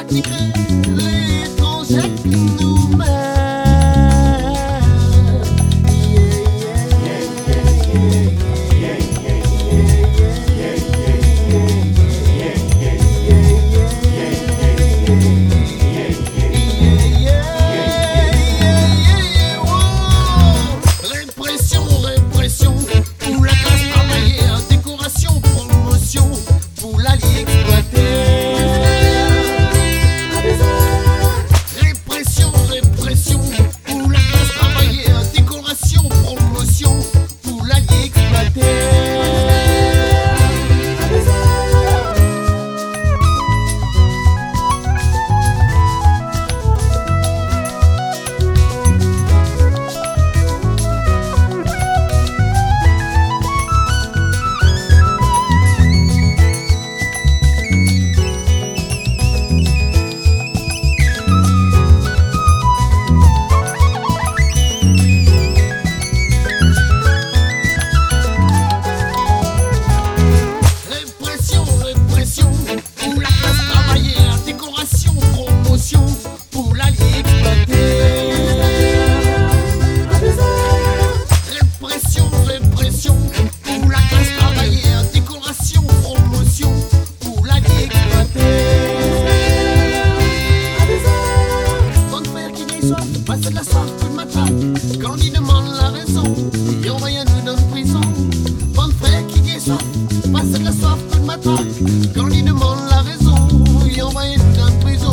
attirer l'étranger qui nous mène. Répression, répression, pour la classe travaillée, décoration, promotion, pour l'allié exploité. Répression, répression, pour la classe travaillée, décoration, promotion, pour l'allié exploité. Pour la classe travaillée, décoration, promotion, pour l'allié exploité. Répression, répression, pour la classe travaillée, décoration, promotion, pour l'allié exploité. Bon frère qui n'est soif, passe de la soif, coup de matraque, quand il demande la raison, et on va y nous dans prison. Bon frère qui n'est soif, passe de la soif, coup de matraque, quand il demande la raison, et on va y nous dans prison.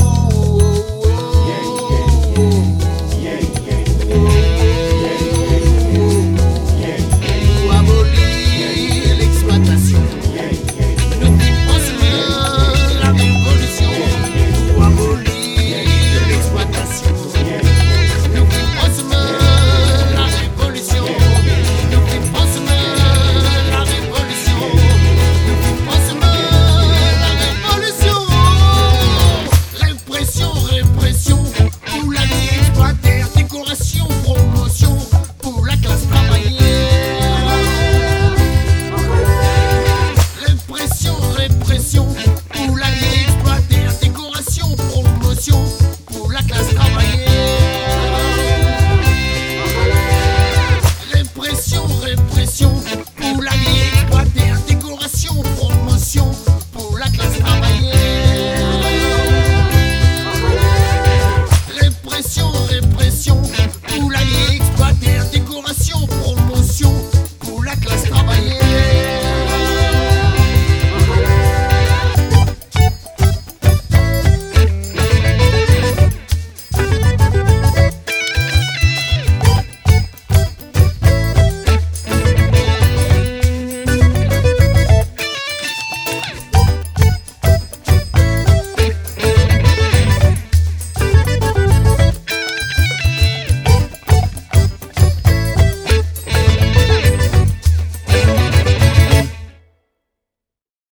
Pour abolir l'exploitation, nous proposons la révolution. Pour abolir l'exploitation, nous proposons la révolution. Nous proposons la révolution. Nous proposons la révolution. Répression, répression, pour la vie exploitée, décoration, promotion, pour la classe travaillée. Répression, répression, pour la vie exploitée, décoration, promotion.